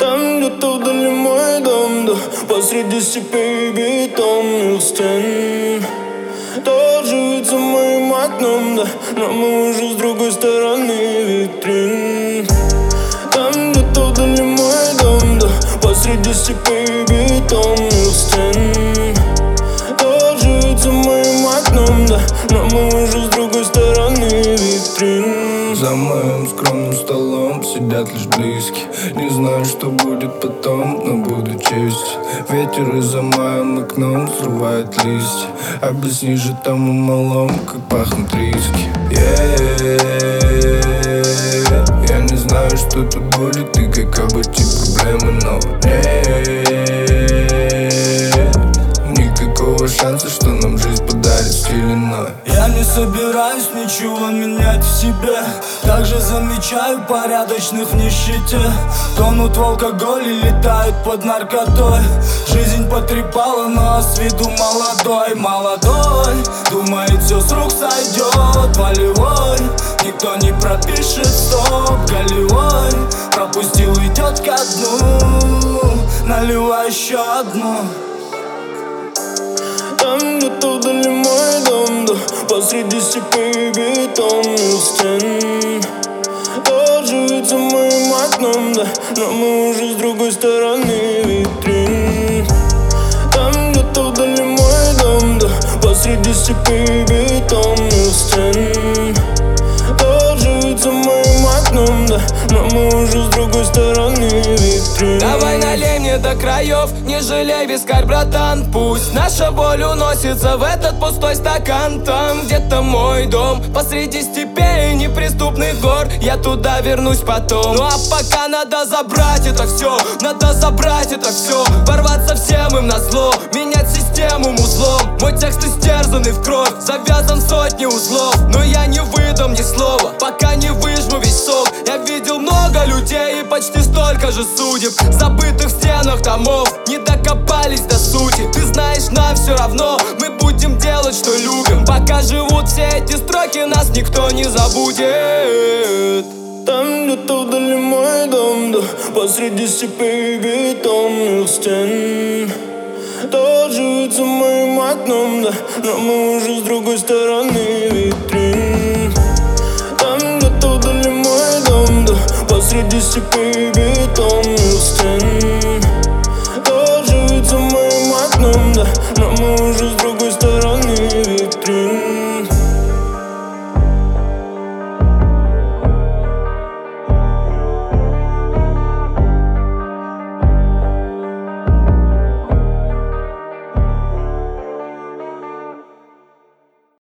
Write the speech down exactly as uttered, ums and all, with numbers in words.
Там где-то вдали мой дом, да, посреди степей бетонных стен. Тоже вид за моим окном, да, но мы уже с другой стороны витрин. Там где-то вдали мой дом, да, посреди степей бетонных стен. Тоже вид за моим окном, да, но мы уже с другой стороны витрин. За моим скромным столом сидят лишь близкие. Не знаю, что будет потом, но буду честь. Ветер из-за моим окном срывает листья. Объясни же тому малому, как пахнут риски. Yeah. Я не знаю, что тут будет и как обойти проблемы, но yeah. Никакого шанса, что нам жизнь подарит стиль иной. Я не собираюсь ничего менять в себе. Также замечаю порядочных в нищете. Тонут в алкоголе, летают под наркотой. Жизнь потрепала, но с виду молодой. Молодой, думает, все с рук сойдет. Волевой, никто не пропишет стоп. Голевой, пропустил, идет ко дну. Наливай еще одну. Там где-то вдали мой дом, да, посреди степей бетонных стен. Тоже вид за моим окном, да, но мы уже с другой стороны витрин. Там где-то вдали мой дом, да, посреди степей бетонных стен. Тоже вид за моим окном, да, но мы уже с другой стороны витрин. Давай налей мне до краев, не жалей вискарь, братан. Пусть наша боль уносится в этот пустой стакан. Там где-то мой дом, посреди степей неприступных гор. Я туда вернусь потом. Ну а пока надо забрать это все, надо забрать это все, ворваться всем им назло, менять систему музлом. Мой текст истерзанный в кровь, завязан в сотни узлов. Но я не выдам ни слова, пока не выжму весь сок. Я видел много людей и почти столько же судеб, забытых в стенах домов, не докопались до сути. Ты знаешь, нам все равно, мы будем делать, что любим. Пока живут все эти строки, нас никто не забудет. Там где-то вдали мой дом, да, посреди степей бетонных стен. Тоже вид за моим окном, да, но мы уже с другой стороны витрин. Там где-то вдали мой дом, да, посреди степей бетонных стен.